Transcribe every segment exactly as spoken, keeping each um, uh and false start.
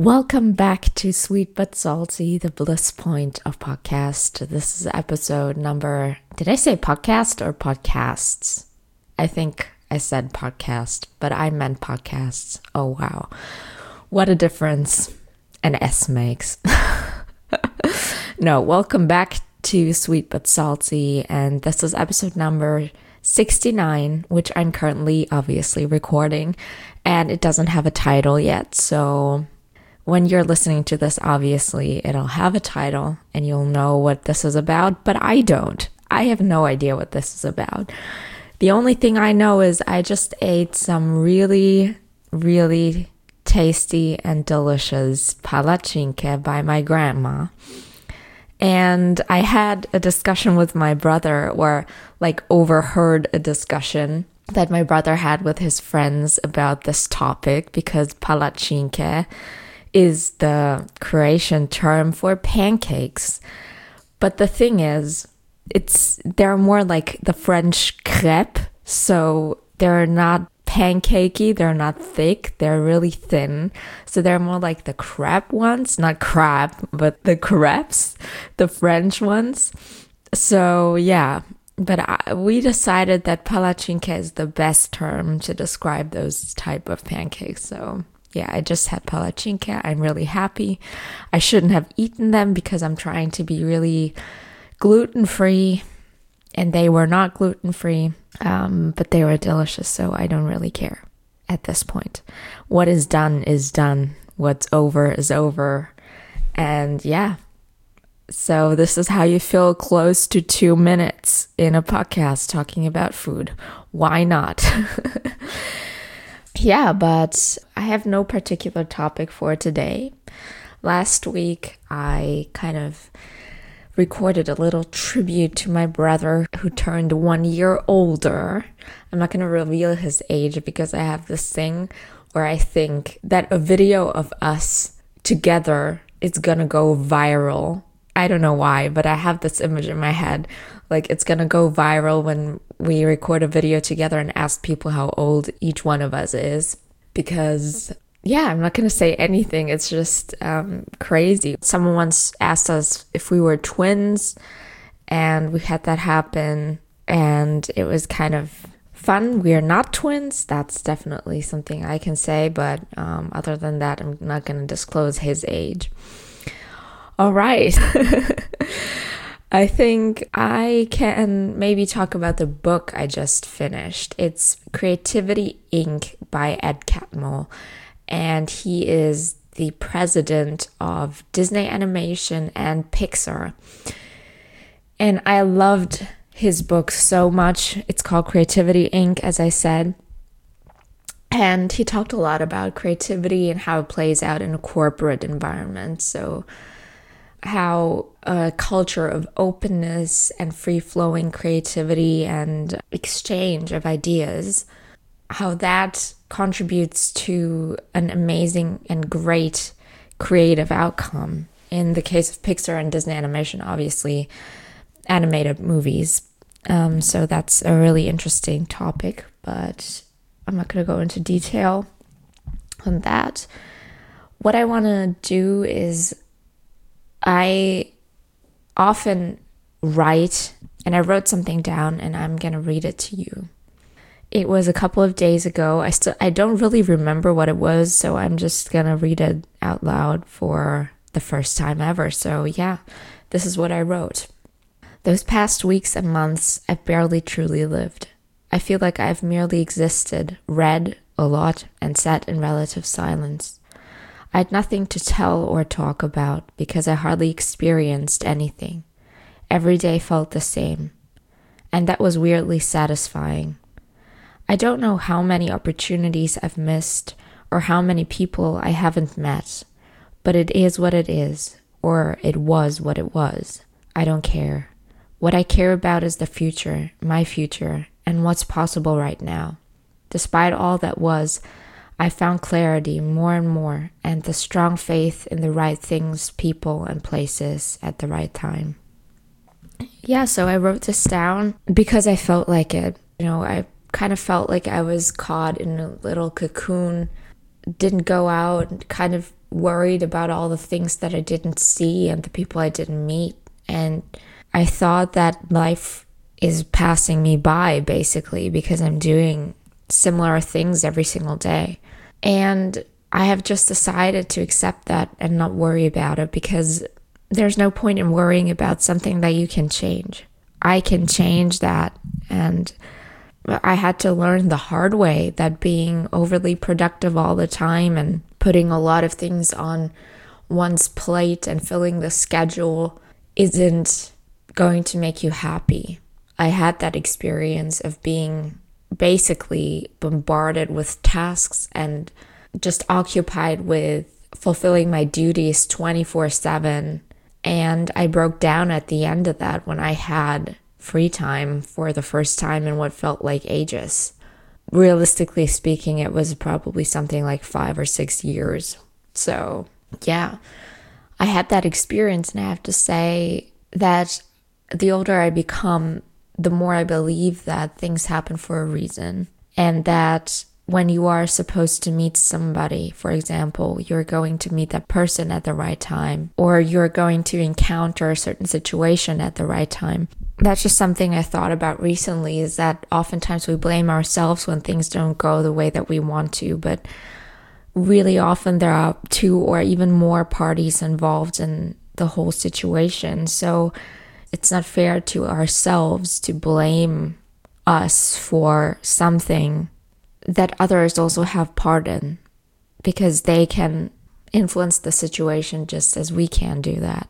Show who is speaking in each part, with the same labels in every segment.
Speaker 1: Welcome back to Sweet But Salty, the bliss point of podcast. This is episode number, did I say podcast or podcasts? I think I said podcast, but I meant podcasts. Oh, wow. What a difference an S makes. No, welcome back to Sweet But Salty, and this is episode number sixty-nine, which I'm currently obviously recording, and it doesn't have a title yet, so when you're listening to this, obviously it'll have a title and you'll know what this is about, but I don't. I have no idea what this is about. The only thing I know is I just ate some really, really tasty and delicious palatschinke by my grandma. And I had a discussion with my brother, or like overheard a discussion that my brother had with his friends about this topic, because palatschinke is the Croatian term for pancakes. But the thing is, it's they're more like the French crepe, so they're not pancakey, they're not thick, they're really thin. So they're more like the crepe ones, not crab, but the crepes, the French ones. So yeah, but I, we decided that palatschinke is the best term to describe those type of pancakes. So yeah, I just had palatschinke. I'm really happy. I shouldn't have eaten them because I'm trying to be really gluten-free, and they were not gluten-free, um, but they were delicious, so I don't really care at this point. What is done is done. What's over is over. And yeah, so this is how you feel close to two minutes in a podcast talking about food. Why not? Yeah, but I have no particular topic for today. Last week, I kind of recorded a little tribute to my brother who turned one year older. I'm not going to reveal his age because I have this thing where I think that a video of us together is going to go viral. I don't know why, but I have this image in my head. Like, it's going to go viral when we record a video together and ask people how old each one of us is. Because, yeah, I'm not going to say anything. It's just um, crazy. Someone once asked us if we were twins, and we had that happen. And it was kind of fun. We are not twins. That's definitely something I can say. But um, other than that, I'm not going to disclose his age. All right. I think I can maybe talk about the book I just finished. It's Creativity Incorporated by Ed Catmull, and he is the president of Disney Animation and Pixar. And I loved his book so much. It's called Creativity Incorporated, as I said. And he talked a lot about creativity and how it plays out in a corporate environment. So how a culture of openness and free-flowing creativity and exchange of ideas, how that contributes to an amazing and great creative outcome. In the case of Pixar and Disney Animation, obviously, animated movies. Um, so that's a really interesting topic, but I'm not going to go into detail on that. What I want to do is I often write, and I wrote something down, and I'm going to read it to you. It was a couple of days ago. I still I don't really remember what it was, so I'm just going to read it out loud for the first time ever. So yeah, this is what I wrote. Those past weeks and months, I've barely truly lived. I feel like I've merely existed, read a lot, and sat in relative silence. I had nothing to tell or talk about because I hardly experienced anything. Every day felt the same, and that was weirdly satisfying. I don't know how many opportunities I've missed or how many people I haven't met, but it is what it is, or it was what it was. I don't care. What I care about is the future, my future, and what's possible right now. Despite all that was, I found clarity more and more, and the strong faith in the right things, people, and places at the right time. Yeah, so I wrote this down because I felt like it. You know, I kind of felt like I was caught in a little cocoon, didn't go out, kind of worried about all the things that I didn't see and the people I didn't meet. And I thought that life is passing me by, basically, because I'm doing similar things every single day. And I have just decided to accept that and not worry about it, because there's no point in worrying about something that you can change. I can change that. And I had to learn the hard way that being overly productive all the time and putting a lot of things on one's plate and filling the schedule isn't going to make you happy. I had that experience of being basically bombarded with tasks and just occupied with fulfilling my duties twenty-four seven. And I broke down at the end of that when I had free time for the first time in what felt like ages. Realistically speaking, it was probably something like five or six years. So yeah, I had that experience, and I have to say that the older I become, the more I believe that things happen for a reason, and that when you are supposed to meet somebody, for example, you're going to meet that person at the right time, or you're going to encounter a certain situation at the right time. That's just something I thought about recently, is that oftentimes we blame ourselves when things don't go the way that we want to, but really often there are two or even more parties involved in the whole situation. So it's not fair to ourselves to blame us for something that others also have part in, because they can influence the situation just as we can do that.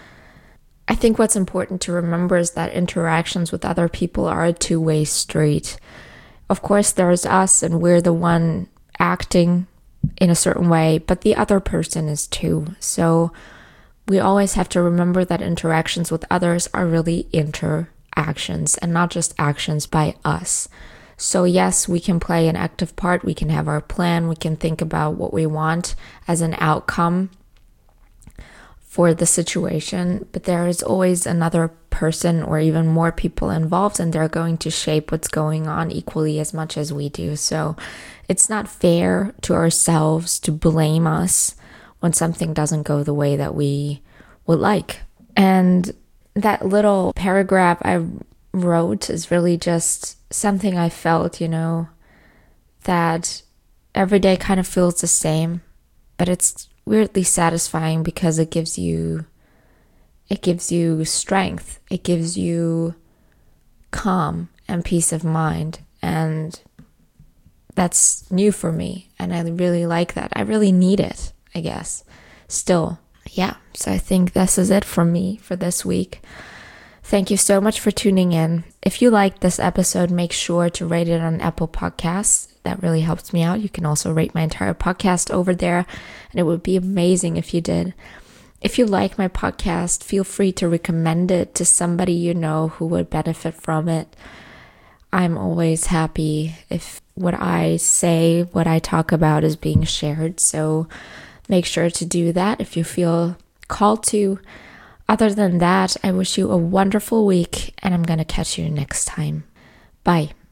Speaker 1: I think what's important to remember is that interactions with other people are a two-way street. Of course, there's us, and we're the one acting in a certain way, but the other person is too. So we always have to remember that interactions with others are really interactions and not just actions by us. So yes, we can play an active part, we can have our plan, we can think about what we want as an outcome for the situation, but there is always another person or even more people involved, and they're going to shape what's going on equally as much as we do. So it's not fair to ourselves to blame us when something doesn't go the way that we would like. And that little paragraph I wrote is really just something I felt, you know, that every day kind of feels the same, but it's weirdly satisfying because it gives you it gives you strength, it gives you calm and peace of mind, and that's new for me, and I really like that. I really need it, I guess, still. Yeah, so I think this is it from me for this week. Thank you so much for tuning in. If you liked this episode, make sure to rate it on Apple Podcasts. That really helps me out. You can also rate my entire podcast over there, and it would be amazing if you did. If you like my podcast, feel free to recommend it to somebody you know who would benefit from it. I'm always happy if what I say, what I talk about is being shared. So make sure to do that if you feel called to. Other than that, I wish you a wonderful week, and I'm going to catch you next time. Bye.